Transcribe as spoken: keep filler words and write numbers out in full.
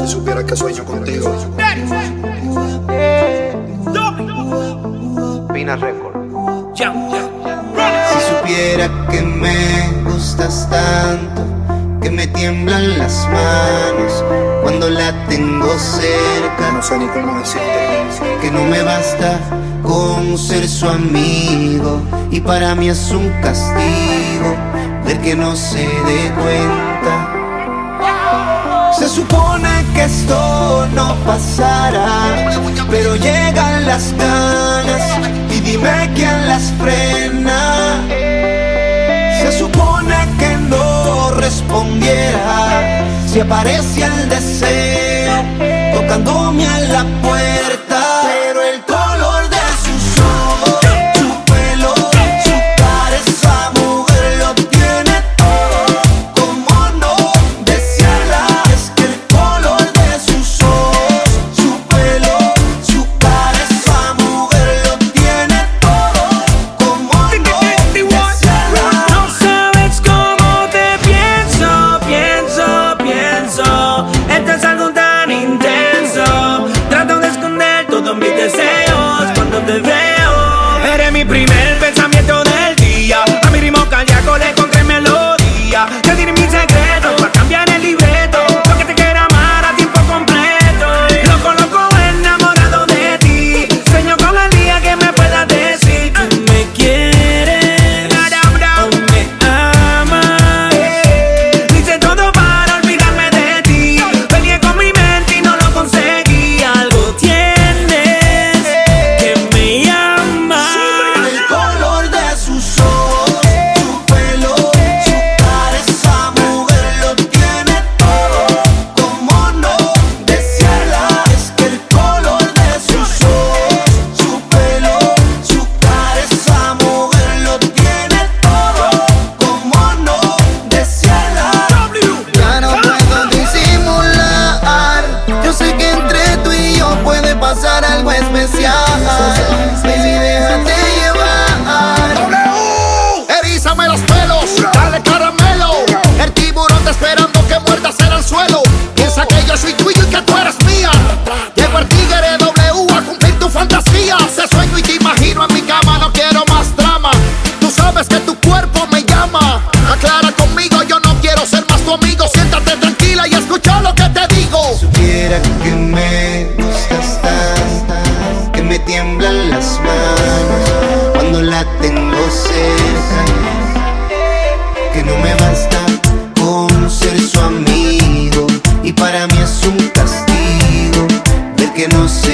supiera que sueño contigo. Pina Record. Si supiera que me gustas tanto, que me tiemblan las manos cuando la tengo cerca. No sé ni cómo decirte. Que no me basta con ser su amigo, y para mí es un castigo ver que no se dé cuenta. Se supone que esto no pasará, pero llegan las ganas y dime quién las frena. Se supone que no respondiera si aparece el deseo tocándome a la puerta. Pero el color de sus ojos, su pelo, su cara, esa mujer lo tiene todo. ¿Cómo no desearla? Es que el color de sus ojos, su pelo, su cara, esa mujer lo tiene todo. ¿Cómo no desearla? No sabes cómo te pienso, pienso, pienso. Esto es algo tan intenso. Trato de esconder todos mis deseos cuando te veo. Eres mi primer pensamiento del día. A mi ritmo cardíaco le encontré melodía. Te diré mis secretos para cambiar el libreto. Lo que te quiera amar a tiempo completo. Loco, loco, enamorado de ti. Sueño con el día que me puedas decir tú me quieres o me amas. Hice todo para olvidarme de ti. Peleé con mi mente y no lo conseguí. Algo tienes que me llama. El color de sus ojos, su pelo, su cara, esa mujer lo tiene todo. ¿Cómo no desearla? Es que el color de sus ojos, su pelo, su cara, esa mujer lo tiene todo. ¿Cómo no desearla? Ya no puedo disimular. Yo sé que entre tú y yo puede pasar algo especial. Baby, déjate llevar. Erízame los pelos, dale caramelo. El tiburón te esperando que muerdas en el suelo. Piensa que yo soy tuyo y que tú eres mía. Llego el tigre W a cumplir tu fantasía. Te sueño y te imagino en mi cama, no quiero más drama. Tú sabes que tu cuerpo me llama. Aclara conmigo, yo no quiero ser más tu amigo. Siéntate tranquila y escucha lo que te digo. Supiera que me gustas tanto, que me tiemblan las manos cuando la tengo cerca. Que no me basta con ser su amigo, y para mí es un castigo ver que no se